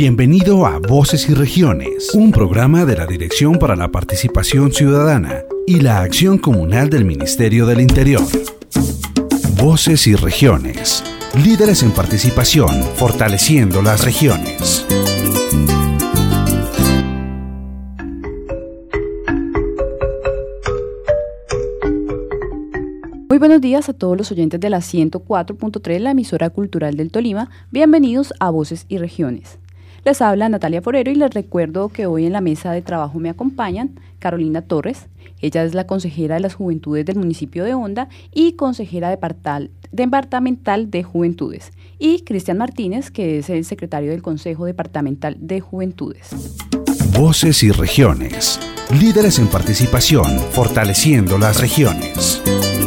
Bienvenido a Voces y Regiones, un programa de la Dirección para la Participación Ciudadana y la Acción Comunal del Ministerio del Interior. Voces y Regiones, líderes en participación, fortaleciendo las regiones. Muy buenos días a todos los oyentes de la 104.3, la emisora cultural del Tolima. Bienvenidos a Voces y Regiones. Les habla Natalia Forero y les recuerdo que hoy en la mesa de trabajo me acompañan Carolina Torres. Ella es la consejera de las Juventudes del municipio de Honda y consejera departamental de Juventudes. Y Cristian Martínez, que es el secretario del Consejo Departamental de Juventudes. Voces y Regiones, líderes en participación, fortaleciendo las regiones.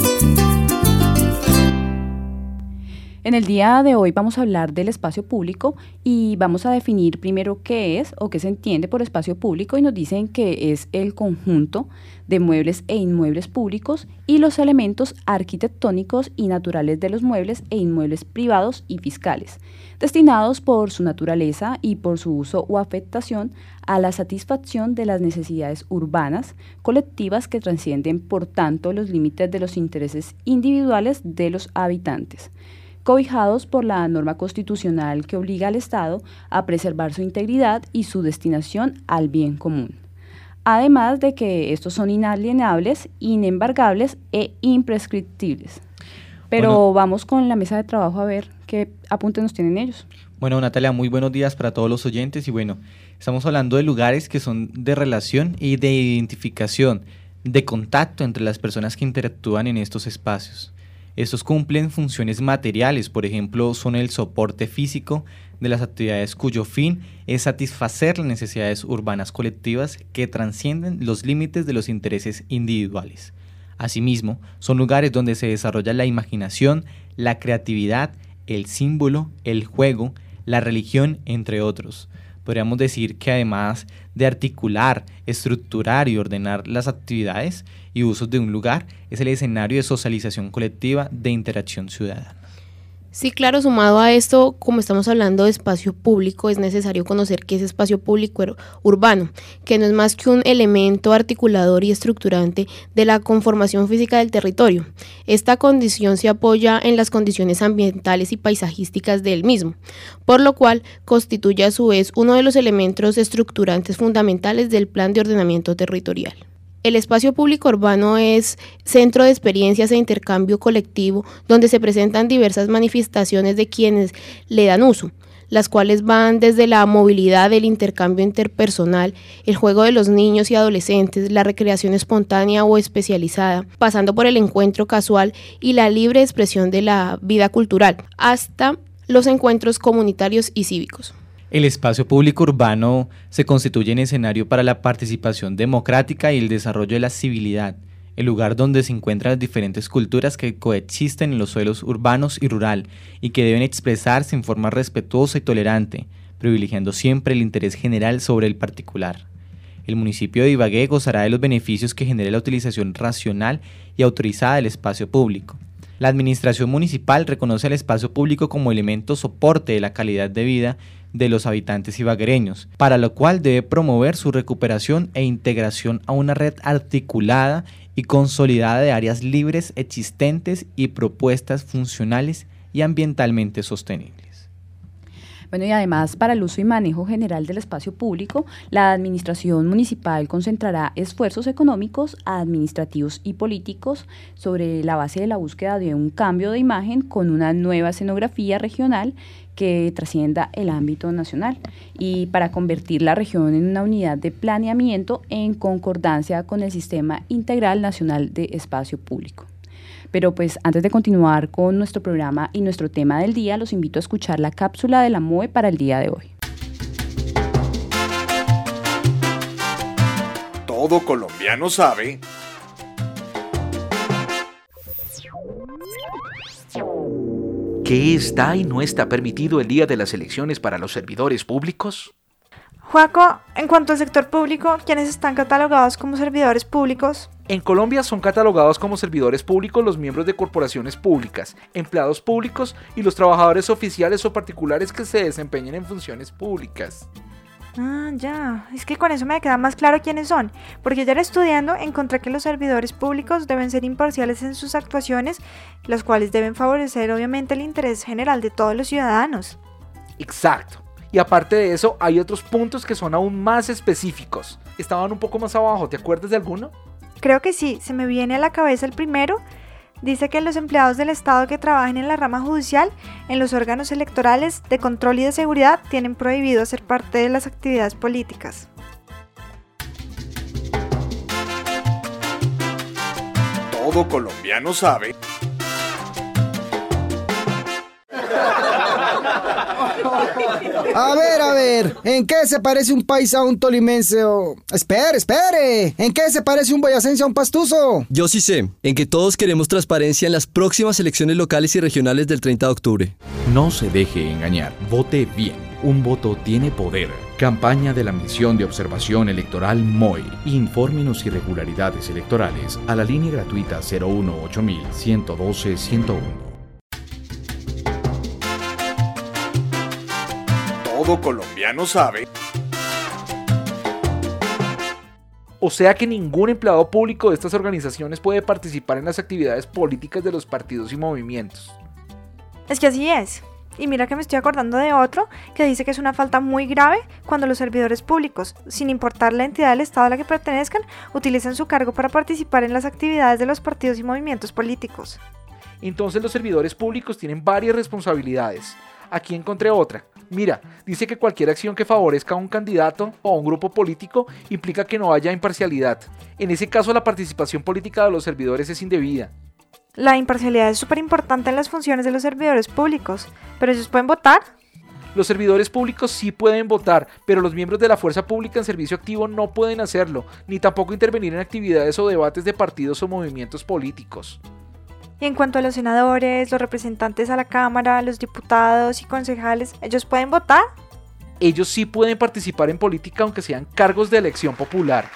En el día de hoy vamos a hablar del espacio público y vamos a definir primero qué es o qué se entiende por espacio público, y nos dicen que es el conjunto de muebles e inmuebles públicos y los elementos arquitectónicos y naturales de los muebles e inmuebles privados y fiscales, destinados por su naturaleza y por su uso o afectación a la satisfacción de las necesidades urbanas, colectivas que trascienden por tanto los límites de los intereses individuales de los habitantes, cobijados por la norma constitucional que obliga al Estado a preservar su integridad y su destinación al bien común. Además de que estos son inalienables, inembargables e imprescriptibles. Pero vamos con la mesa de trabajo a ver qué apuntes nos tienen ellos. Bueno, Natalia, muy buenos días para todos los oyentes. Y bueno, estamos hablando de lugares que son de relación y de identificación, de contacto entre las personas que interactúan en estos espacios. Estos cumplen funciones materiales, por ejemplo, son el soporte físico de las actividades cuyo fin es satisfacer las necesidades urbanas colectivas que trascienden los límites de los intereses individuales. Asimismo, son lugares donde se desarrolla la imaginación, la creatividad, el símbolo, el juego, la religión, entre otros. Podríamos decir que además de articular, estructurar y ordenar las actividades y usos de un lugar, es el escenario de socialización colectiva de interacción ciudadana. Sí, claro, sumado a esto, como estamos hablando de espacio público, es necesario conocer qué es espacio público urbano, que no es más que un elemento articulador y estructurante de la conformación física del territorio. Esta condición se apoya en las condiciones ambientales y paisajísticas del mismo, por lo cual constituye a su vez uno de los elementos estructurantes fundamentales del plan de ordenamiento territorial. El espacio público urbano es centro de experiencias e intercambio colectivo donde se presentan diversas manifestaciones de quienes le dan uso, las cuales van desde la movilidad, el intercambio interpersonal, el juego de los niños y adolescentes, la recreación espontánea o especializada, pasando por el encuentro casual y la libre expresión de la vida cultural, hasta los encuentros comunitarios y cívicos. El espacio público urbano se constituye en escenario para la participación democrática y el desarrollo de la civilidad, el lugar donde se encuentran las diferentes culturas que coexisten en los suelos urbanos y rural y que deben expresarse en forma respetuosa y tolerante, privilegiando siempre el interés general sobre el particular. El municipio de Ibagué gozará de los beneficios que genera la utilización racional y autorizada del espacio público. La administración municipal reconoce al espacio público como elemento soporte de la calidad de vida de los habitantes ibaguereños, para lo cual debe promover su recuperación e integración a una red articulada y consolidada de áreas libres existentes y propuestas funcionales y ambientalmente sostenibles. Bueno, y además, para el uso y manejo general del espacio público, la administración municipal concentrará esfuerzos económicos, administrativos y políticos sobre la base de la búsqueda de un cambio de imagen con una nueva escenografía regional que trascienda el ámbito nacional y para convertir la región en una unidad de planeamiento en concordancia con el Sistema Integral Nacional de Espacio Público. Pero pues antes de continuar con nuestro programa y nuestro tema del día, los invito a escuchar la cápsula de la MOE para el día de hoy. Todo colombiano sabe ¿qué está y no está permitido el día de las elecciones para los servidores públicos? Joaco, en cuanto al sector público, ¿quiénes están catalogados como servidores públicos? En Colombia son catalogados como servidores públicos los miembros de corporaciones públicas, empleados públicos y los trabajadores oficiales o particulares que se desempeñen en funciones públicas. Ah, ya, es que con eso me queda más claro quiénes son, porque ya estudiando encontré que los servidores públicos deben ser imparciales en sus actuaciones, las cuales deben favorecer obviamente el interés general de todos los ciudadanos. Exacto. Y aparte de eso, hay otros puntos que son aún más específicos. Estaban un poco más abajo, ¿te acuerdas de alguno? Creo que sí, se me viene a la cabeza el primero. Dice que los empleados del Estado que trabajen en la rama judicial, en los órganos electorales, de control y de seguridad, tienen prohibido hacer parte de las actividades políticas. Todo colombiano sabe. A ver, ¿en qué se parece un paisa a un tolimense o...? Espere, ¿en qué se parece un boyacense a un pastuso? Yo sí sé, en que todos queremos transparencia en las próximas elecciones locales y regionales del 30 de octubre. No se deje engañar, vote bien. Un voto tiene poder. Campaña de la Misión de Observación Electoral MOE. Infórmenos irregularidades electorales a la línea gratuita 018-112-101. Todo colombiano sabe. O sea que ningún empleado público de estas organizaciones puede participar en las actividades políticas de los partidos y movimientos. Es que así es. Y mira que me estoy acordando de otro que dice que es una falta muy grave cuando los servidores públicos, sin importar la entidad del Estado a la que pertenezcan, utilizan su cargo para participar en las actividades de los partidos y movimientos políticos. Entonces los servidores públicos tienen varias responsabilidades. Aquí encontré otra. Mira, dice que cualquier acción que favorezca a un candidato o a un grupo político implica que no haya imparcialidad. En ese caso, la participación política de los servidores es indebida. La imparcialidad es súper importante en las funciones de los servidores públicos, pero ¿ellos pueden votar? Los servidores públicos sí pueden votar, pero los miembros de la fuerza pública en servicio activo no pueden hacerlo, ni tampoco intervenir en actividades o debates de partidos o movimientos políticos. Y en cuanto a los senadores, los representantes a la Cámara, los diputados y concejales, ¿ellos pueden votar? Ellos sí pueden participar en política aunque sean cargos de elección popular.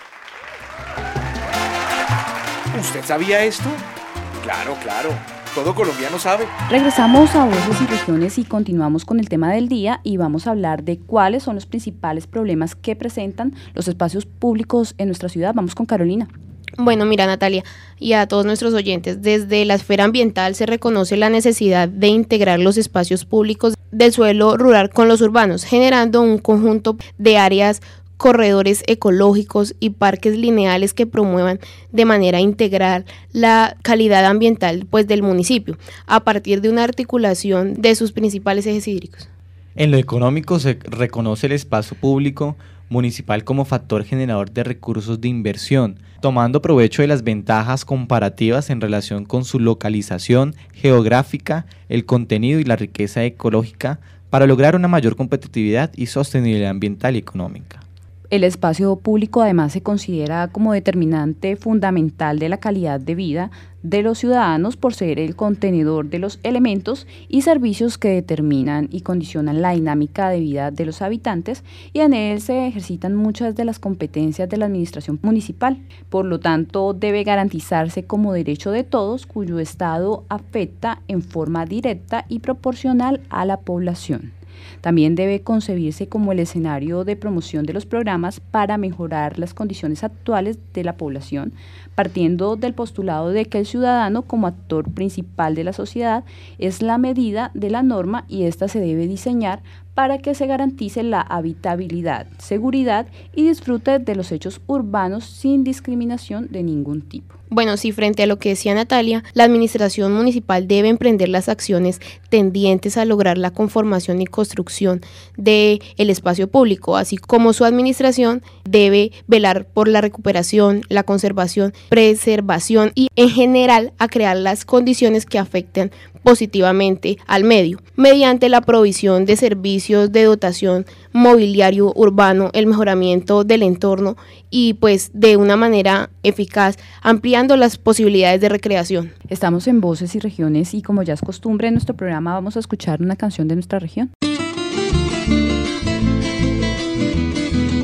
¿Usted sabía esto? Claro. Todo colombiano sabe. Regresamos a Voces y Regiones y continuamos con el tema del día y vamos a hablar de cuáles son los principales problemas que presentan los espacios públicos en nuestra ciudad. Vamos con Carolina. Bueno, mira, Natalia, y a todos nuestros oyentes, desde la esfera ambiental se reconoce la necesidad de integrar los espacios públicos del suelo rural con los urbanos, generando un conjunto de áreas, corredores ecológicos y parques lineales que promuevan de manera integral la calidad ambiental del municipio, a partir de una articulación de sus principales ejes hídricos. En lo económico se reconoce el espacio público municipal como factor generador de recursos de inversión, tomando provecho de las ventajas comparativas en relación con su localización geográfica, el contenido y la riqueza ecológica para lograr una mayor competitividad y sostenibilidad ambiental y económica. El espacio público además se considera como determinante fundamental de la calidad de vida de los ciudadanos por ser el contenedor de los elementos y servicios que determinan y condicionan la dinámica de vida de los habitantes, y en él se ejercitan muchas de las competencias de la administración municipal. Por lo tanto, debe garantizarse como derecho de todos, cuyo estado afecta en forma directa y proporcional a la población. También debe concebirse como el escenario de promoción de los programas para mejorar las condiciones actuales de la población, partiendo del postulado de que el ciudadano, como actor principal de la sociedad, es la medida de la norma y ésta se debe diseñar para que se garantice la habitabilidad, seguridad y disfrute de los hechos urbanos sin discriminación de ningún tipo. Bueno, sí, frente a lo que decía Natalia, la administración municipal debe emprender las acciones tendientes a lograr la conformación y construcción del espacio público, así como su administración debe velar por la recuperación, la conservación, preservación y en general a crear las condiciones que afecten positivamente al medio, mediante la provisión de servicios de dotación mobiliario urbano, el mejoramiento del entorno y de una manera eficaz, ampliando las posibilidades de recreación. Estamos en Voces y Regiones y como ya es costumbre en nuestro programa vamos a escuchar una canción de nuestra región.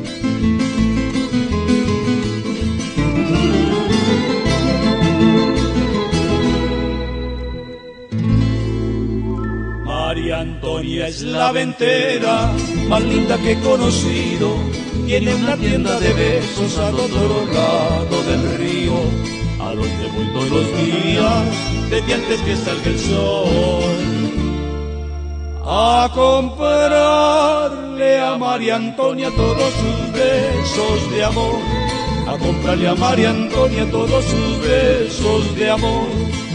Antonia es la ventera más linda que he conocido. Tiene una tienda de besos al otro lado del río, a donde voy todos los días, desde antes que salga el sol, a comprarle a María Antonia todos sus besos de amor, a comprarle a María Antonia todos sus besos de amor.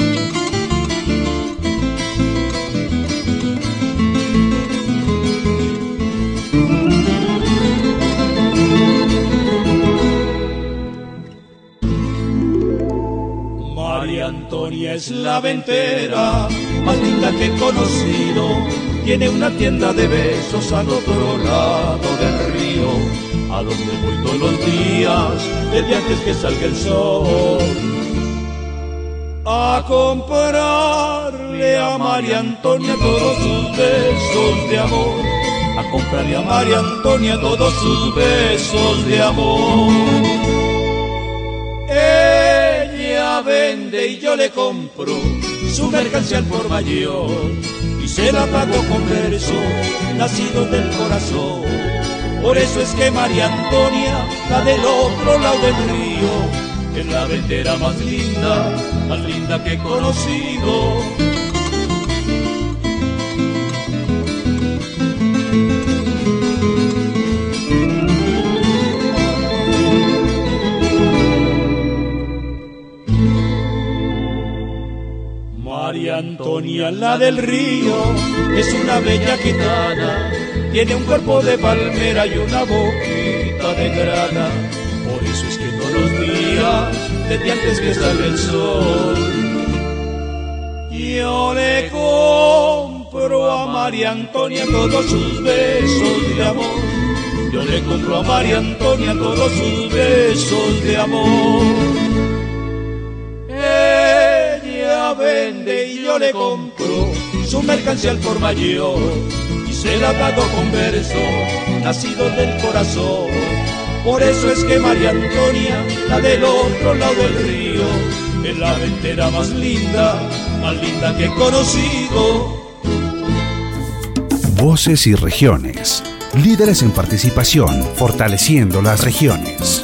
María Antonia es la ventera más linda que he conocido. Tiene una tienda de besos al otro lado del río, a donde voy todos los días, desde antes que salga el sol, a comprarle a María Antonia todos sus besos de amor, a comprarle a María Antonia todos sus besos de amor. Ella vende y yo le compro su mercancía al por mayor, y se la pago con versos nacidos del corazón. Por eso es que María Antonia, la del otro lado del río, es la ventera más linda que he conocido. María Antonia, la del río, es una bella gitana, tiene un cuerpo de palmera y una boquita de grana. Por eso es que todos los días, desde antes que salga el sol, yo le compro a María Antonia todos sus besos de amor. Yo le compro a María Antonia todos sus besos de amor. Ella vende y yo le compro su mercancía al por mayor, y se la pago con versos nacidos del corazón. Por eso es que María Antonia, la del otro lado del río, es la ventera más linda que he conocido. Voces y regiones. Líderes en participación, fortaleciendo las regiones.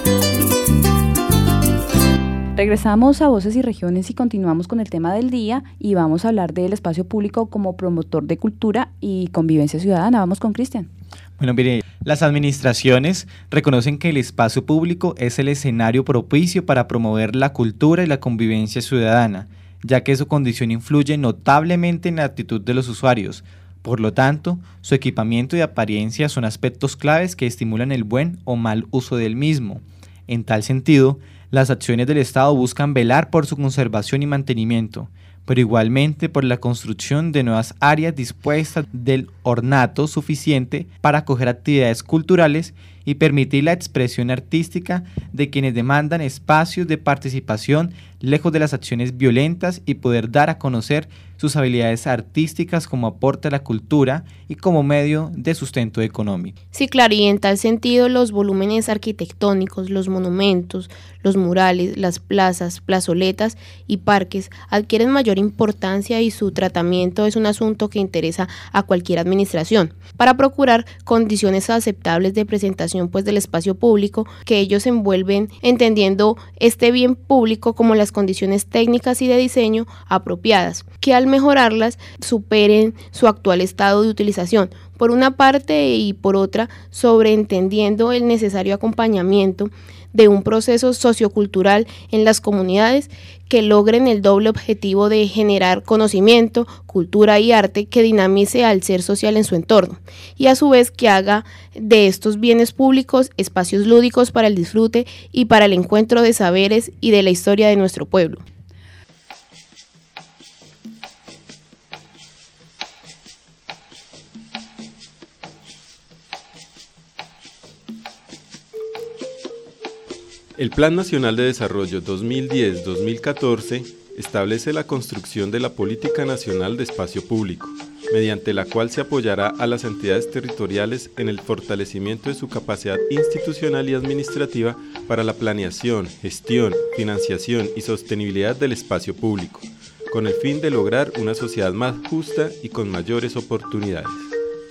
Regresamos a Voces y Regiones y continuamos con el tema del día y vamos a hablar del espacio público como promotor de cultura y convivencia ciudadana. Vamos con Cristian. Bueno, mire, las administraciones reconocen que el espacio público es el escenario propicio para promover la cultura y la convivencia ciudadana, ya que su condición influye notablemente en la actitud de los usuarios. Por lo tanto, su equipamiento y apariencia son aspectos claves que estimulan el buen o mal uso del mismo. En tal sentido, las acciones del Estado buscan velar por su conservación y mantenimiento, pero igualmente por la construcción de nuevas áreas dispuestas del ornato suficiente para acoger actividades culturales y permitir la expresión artística de quienes demandan espacios de participación lejos de las acciones violentas y poder dar a conocer sus habilidades artísticas como aporte a la cultura y como medio de sustento económico. Sí, claro, y en tal sentido los volúmenes arquitectónicos, los monumentos, los murales, las plazas, plazoletas y parques adquieren mayor importancia y su tratamiento es un asunto que interesa a cualquier administración para procurar condiciones aceptables de presentación del espacio público que ellos envuelven, entendiendo este bien público como las condiciones técnicas y de diseño apropiadas, que al mejorarlas superen su actual estado de utilización, por una parte, y por otra, sobreentendiendo el necesario acompañamiento de un proceso sociocultural en las comunidades que logren el doble objetivo de generar conocimiento, cultura y arte que dinamice al ser social en su entorno y a su vez que haga de estos bienes públicos espacios lúdicos para el disfrute y para el encuentro de saberes y de la historia de nuestro pueblo. El Plan Nacional de Desarrollo 2010-2014 establece la construcción de la Política Nacional de Espacio Público, mediante la cual se apoyará a las entidades territoriales en el fortalecimiento de su capacidad institucional y administrativa para la planeación, gestión, financiación y sostenibilidad del espacio público, con el fin de lograr una sociedad más justa y con mayores oportunidades.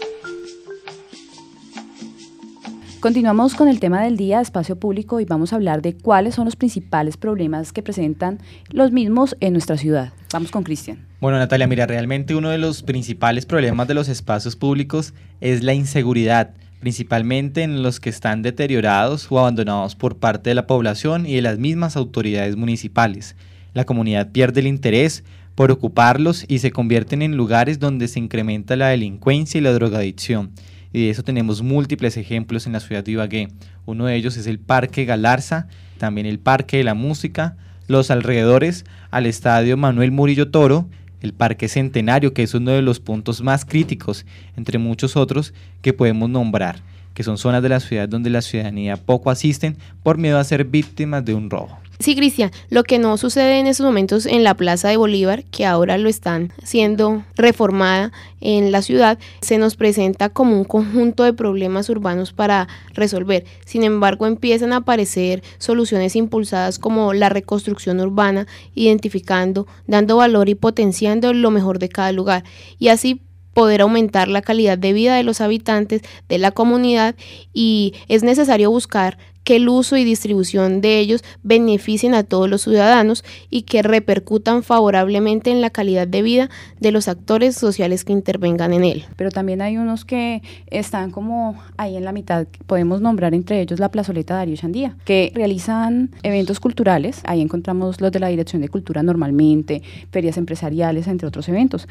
Continuamos con el tema del día, espacio público, y vamos a hablar de cuáles son los principales problemas que presentan los mismos en nuestra ciudad. Vamos con Cristian. Bueno, Natalia, mira, realmente uno de los principales problemas de los espacios públicos es la inseguridad, principalmente en los que están deteriorados o abandonados por parte de la población y de las mismas autoridades municipales. La comunidad pierde el interés por ocuparlos y se convierten en lugares donde se incrementa la delincuencia y la drogadicción. Y de eso tenemos múltiples ejemplos en la ciudad de Ibagué. Uno de ellos es el Parque Galarza, también el Parque de la Música, los alrededores al Estadio Manuel Murillo Toro, el Parque Centenario, que es uno de los puntos más críticos, entre muchos otros que podemos nombrar, que son zonas de la ciudad donde la ciudadanía poco asisten por miedo a ser víctimas de un robo. Sí, Cristian, lo que no sucede en estos momentos en la Plaza de Bolívar, que ahora lo están siendo reformada en la ciudad, se nos presenta como un conjunto de problemas urbanos para resolver. Sin embargo, empiezan a aparecer soluciones impulsadas como la reconstrucción urbana, identificando, dando valor y potenciando lo mejor de cada lugar, y así poder aumentar la calidad de vida de los habitantes de la comunidad, y es necesario buscar que el uso y distribución de ellos beneficien a todos los ciudadanos y que repercutan favorablemente en la calidad de vida de los actores sociales que intervengan en él. Pero también hay unos que están como ahí en la mitad, podemos nombrar entre ellos la Plazoleta Darío Chandía, que realizan eventos culturales. Ahí encontramos los de la Dirección de Cultura normalmente, ferias empresariales, entre otros eventos,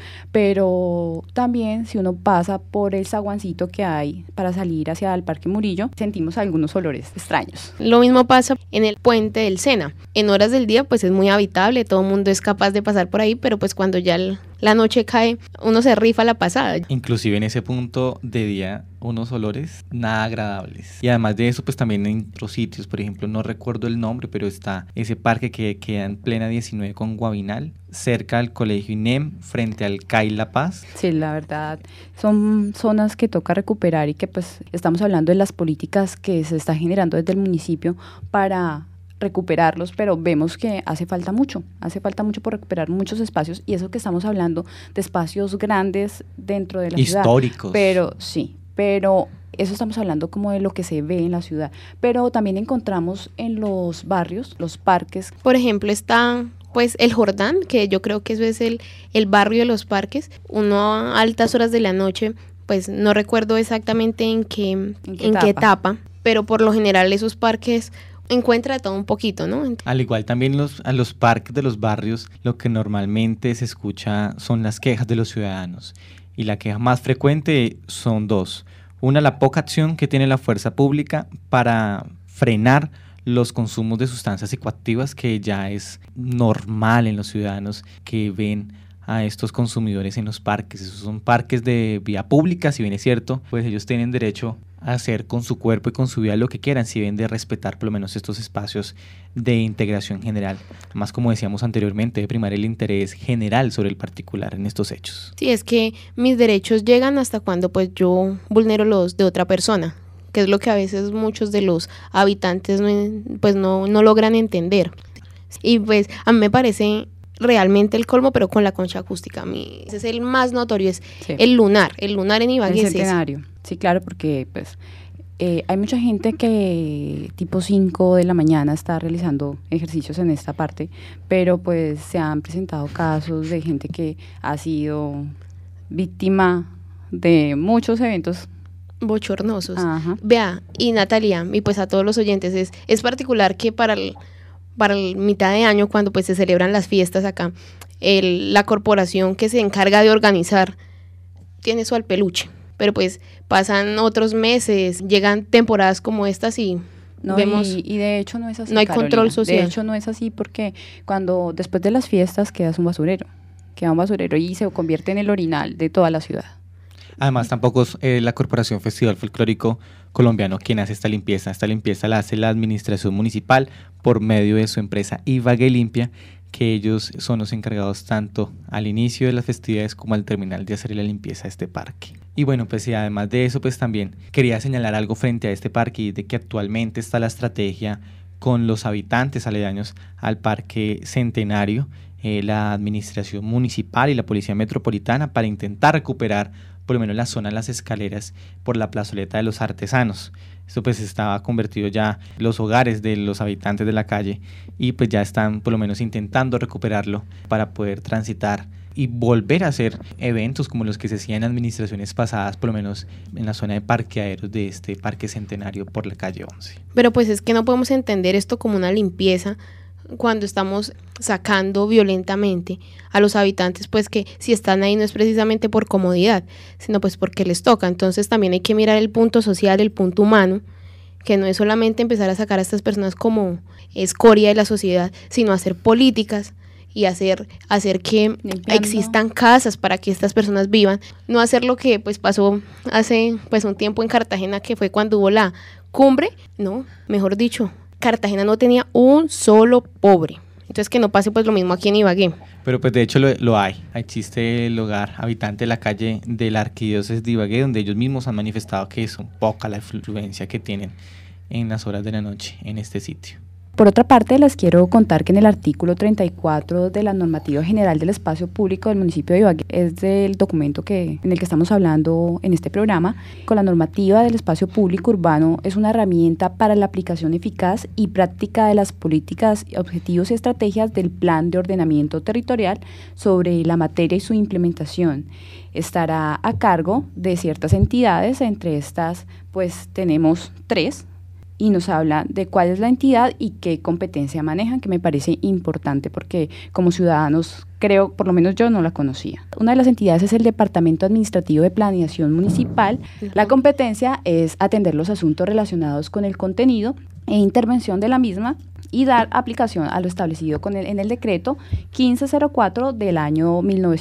pero también si uno pasa por el zaguancito que hay para salir hacia el Parque Murillo, sentimos algunos olores extraños. Lo mismo pasa en el puente del Sena. En horas del día pues es muy habitable, todo el mundo es capaz de pasar por ahí, pero pues cuando ya la noche cae, uno se rifa la pasada. Inclusive en ese punto de día, unos olores nada agradables. Y además de eso, pues también en otros sitios, por ejemplo, no recuerdo el nombre, pero está ese parque que queda en plena 19 con Guavinal, cerca al Colegio INEM, frente al CAI La Paz. Sí, la verdad, son zonas que toca recuperar y que pues estamos hablando de las políticas que se está generando desde el municipio para recuperarlos, pero vemos que hace falta mucho por recuperar muchos espacios, y eso que estamos hablando de espacios grandes dentro de la ciudad. Históricos. Pero eso estamos hablando como de lo que se ve en la ciudad, pero también encontramos en los barrios, los parques. Por ejemplo, está pues el Jordán, que yo creo que eso es el barrio de los parques. Uno a altas horas de la noche, pues no recuerdo exactamente en qué etapa, pero por lo general esos parques encuentra todo un poquito, ¿no? Al igual también a los parques de los barrios, lo que normalmente se escucha son las quejas de los ciudadanos, y la queja más frecuente son dos. Una, la poca acción que tiene la fuerza pública para frenar los consumos de sustancias psicoactivas, que ya es normal en los ciudadanos que ven a estos consumidores en los parques. Esos son parques de vía pública, si bien es cierto, pues ellos tienen derecho a hacer con su cuerpo y con su vida lo que quieran, si deben de respetar por lo menos estos espacios de integración general. Más, como decíamos anteriormente, de primar el interés general sobre el particular en estos hechos. Sí, es que mis derechos llegan hasta cuando pues yo vulnero los de otra persona, que es lo que a veces muchos de los habitantes no logran entender. Y pues a mí me parece realmente el colmo, pero con la concha acústica. A mí ese es el más notorio, es el lunar en Ibagué. El Centenario, sí, claro, porque pues hay mucha gente que tipo 5 de la mañana está realizando ejercicios en esta parte, pero pues se han presentado casos de gente que ha sido víctima de muchos eventos bochornosos. Ajá. Vea, y Natalia, y pues a todos los oyentes, es particular que para el mitad de año, cuando pues se celebran las fiestas acá, la corporación que se encarga de organizar tiene su alpeluche, pero pues pasan otros meses, llegan temporadas como estas y vemos... Y de hecho no es así, no hay Carolina. control social. De hecho no es así, porque cuando después de las fiestas queda un basurero y se convierte en el orinal de toda la ciudad. Además, tampoco es la Corporación Festival Folclórico Colombiano quien hace esta limpieza. Esta limpieza la hace la administración municipal por medio de su empresa Ibagué Limpia, que ellos son los encargados tanto al inicio de las festividades como al terminal de hacer la limpieza a este parque. Y bueno, pues y además de eso, pues también quería señalar algo frente a este parque, y de que actualmente está la estrategia con los habitantes aledaños al Parque Centenario, la administración municipal y la Policía Metropolitana, para intentar recuperar por lo menos la zona de las escaleras por la plazoleta de los artesanos. Esto pues estaba convertido ya en los hogares de los habitantes de la calle y pues ya están por lo menos intentando recuperarlo para poder transitar y volver a hacer eventos como los que se hacían en administraciones pasadas, por lo menos en la zona de parqueaderos de este Parque Centenario por la calle 11. Pero pues es que no podemos entender esto como una limpieza cuando estamos sacando violentamente a los habitantes, pues que si están ahí no es precisamente por comodidad, sino pues porque les toca. Entonces también hay que mirar el punto social, el punto humano, que no es solamente empezar a sacar a estas personas como escoria de la sociedad, sino hacer políticas y hacer que existan casas para que estas personas vivan, no hacer lo que pues pasó hace pues un tiempo en Cartagena, que fue cuando hubo la cumbre, no, mejor dicho, Cartagena no tenía un solo pobre. Entonces que no pase pues lo mismo aquí en Ibagué. Pero pues de hecho lo hay. Existe el hogar habitante de la calle de la Arquidiócesis de Ibagué, donde ellos mismos han manifestado que es poca la influencia que tienen en las horas de la noche en este sitio. Por otra parte, les quiero contar que en el artículo 34 de la Normativa General del Espacio Público del municipio de Ibagué, es del documento en el que estamos hablando en este programa, con la normativa del espacio público urbano es una herramienta para la aplicación eficaz y práctica de las políticas, objetivos y estrategias del Plan de Ordenamiento Territorial sobre la materia y su implementación. Estará a cargo de ciertas entidades, entre estas pues tenemos 3, y nos habla de cuál es la entidad y qué competencia manejan, que me parece importante porque como ciudadanos creo, por lo menos yo no la conocía. Una de las entidades es el Departamento Administrativo de Planeación Municipal. La competencia es atender los asuntos relacionados con el contenido e intervención de la misma y dar aplicación a lo establecido en el decreto 1504 del año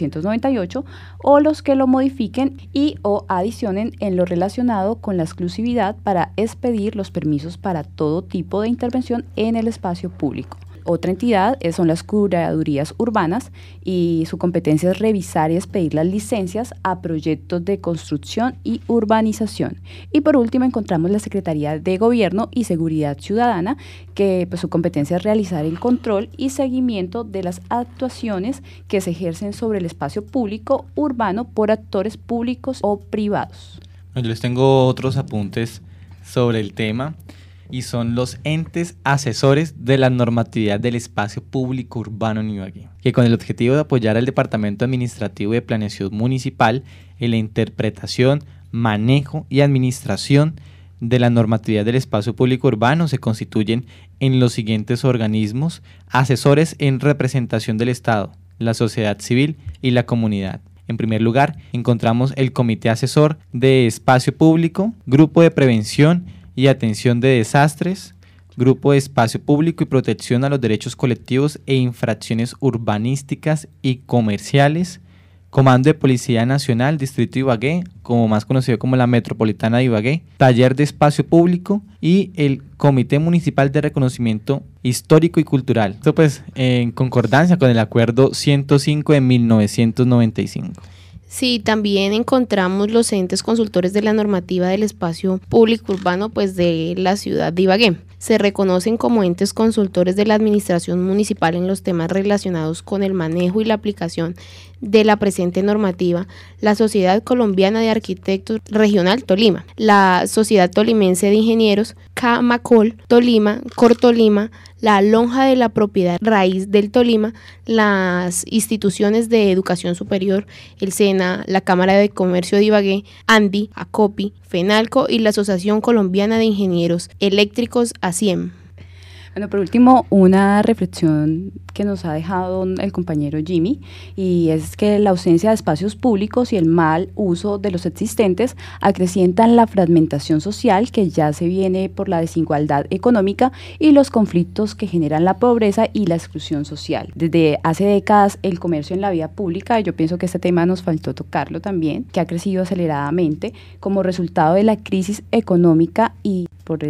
1998 o los que lo modifiquen y o adicionen en lo relacionado con la exclusividad para expedir los permisos para todo tipo de intervención en el espacio público. Otra entidad son las curadurías urbanas y su competencia es revisar y expedir las licencias a proyectos de construcción y urbanización. Y por último encontramos la Secretaría de Gobierno y Seguridad Ciudadana, que pues, su competencia es realizar el control y seguimiento de las actuaciones que se ejercen sobre el espacio público urbano por actores públicos o privados. Yo les tengo otros apuntes sobre el tema. Y son los entes asesores de la normatividad del espacio público urbano en Ibagué, que con el objetivo de apoyar al Departamento Administrativo de Planeación Municipal en la interpretación, manejo y administración de la normatividad del espacio público urbano se constituyen en los siguientes organismos asesores en representación del Estado, la sociedad civil y la comunidad. En primer lugar, encontramos el Comité Asesor de Espacio Público, Grupo de Prevención y Atención de Desastres, Grupo de Espacio Público y Protección a los Derechos Colectivos e Infracciones Urbanísticas y Comerciales, Comando de Policía Nacional, Distrito de Ibagué, como más conocido como la Metropolitana de Ibagué, Taller de Espacio Público y el Comité Municipal de Reconocimiento Histórico y Cultural. Esto pues en concordancia con el Acuerdo 105 de 1995. Sí, también encontramos los entes consultores de la normativa del espacio público urbano pues de la ciudad de Ibagué. Se reconocen como entes consultores de la administración municipal en los temas relacionados con el manejo y la aplicación de la presente normativa la Sociedad Colombiana de Arquitectos Regional Tolima, la Sociedad Tolimense de Ingenieros, Camacol, Tolima, Cortolima, la Lonja de la Propiedad Raíz del Tolima, las instituciones de educación superior, el SENA, la Cámara de Comercio de Ibagué, ANDI, ACOPI, FENALCO y la Asociación Colombiana de Ingenieros Eléctricos, ASIEM. Bueno, por último, una reflexión que nos ha dejado el compañero Jimmy, y es que la ausencia de espacios públicos y el mal uso de los existentes acrecientan la fragmentación social que ya se viene por la desigualdad económica y los conflictos que generan la pobreza y la exclusión social. Desde hace décadas el comercio en la vía pública, yo pienso que este tema nos faltó tocarlo también, que ha crecido aceleradamente como resultado de la crisis económica y por el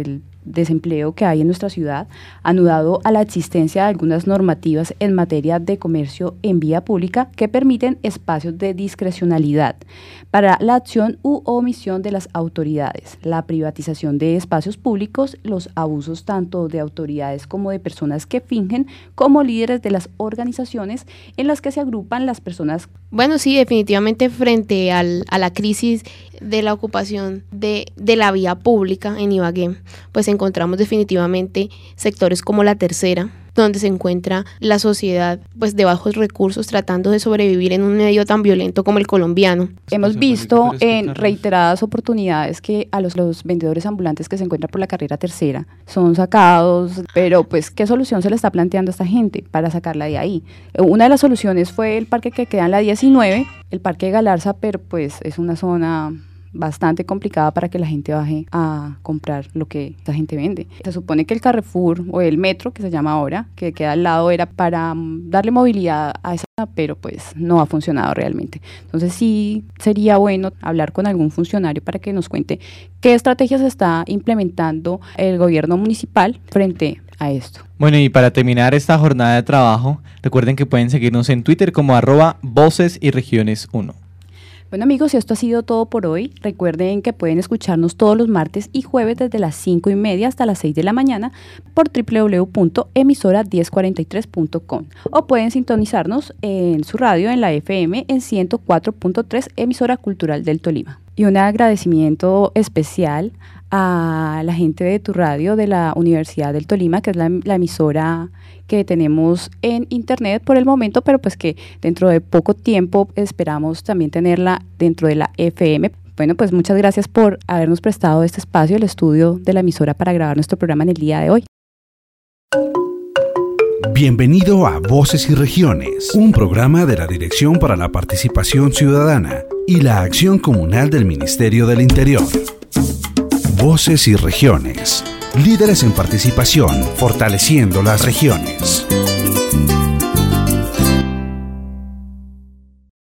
desempleo que hay en nuestra ciudad, anudado a la existencia de algunas normativas en materia de comercio en vía pública que permiten espacios de discrecionalidad para la acción u omisión de las autoridades, la privatización de espacios públicos, los abusos tanto de autoridades como de personas que fingen como líderes de las organizaciones en las que se agrupan las personas. Bueno, sí, definitivamente frente a la crisis de la ocupación de la vía pública en Ibagué, pues encontramos definitivamente sectores como La Tercera, donde se encuentra la sociedad pues de bajos recursos tratando de sobrevivir en un medio tan violento como el colombiano. Hemos visto en reiteradas oportunidades que a los vendedores ambulantes que se encuentran por la carrera Tercera son sacados, pero pues ¿qué solución se le está planteando a esta gente para sacarla de ahí? Una de las soluciones fue el parque que queda en la 19, el parque de Galarza, pero pues es una zona bastante complicada para que la gente baje a comprar lo que la gente vende. Se supone que el Carrefour o el metro, que se llama ahora, que queda al lado, era para darle movilidad a esa, pero pues no ha funcionado realmente. Entonces sí sería bueno hablar con algún funcionario para que nos cuente qué estrategias está implementando el gobierno municipal frente a esto. Bueno, y para terminar esta jornada de trabajo, recuerden que pueden seguirnos en Twitter como @vocesyregiones1. Bueno amigos, esto ha sido todo por hoy. Recuerden que pueden escucharnos todos los martes y jueves desde las 5:30 hasta las 6 de la mañana por www.emisora1043.com o pueden sintonizarnos en su radio en la FM en 104.3, emisora cultural del Tolima. Y un agradecimiento especial a la gente de tu radio de la Universidad del Tolima, que es la emisora que tenemos en internet por el momento, pero pues que dentro de poco tiempo esperamos también tenerla dentro de la FM. Bueno, pues muchas gracias por habernos prestado este espacio, el estudio de la emisora para grabar nuestro programa en el día de hoy. Bienvenido a Voces y Regiones, un programa de la Dirección para la Participación Ciudadana y la Acción Comunal del Ministerio del Interior. Voces y Regiones, líderes en participación, fortaleciendo las regiones.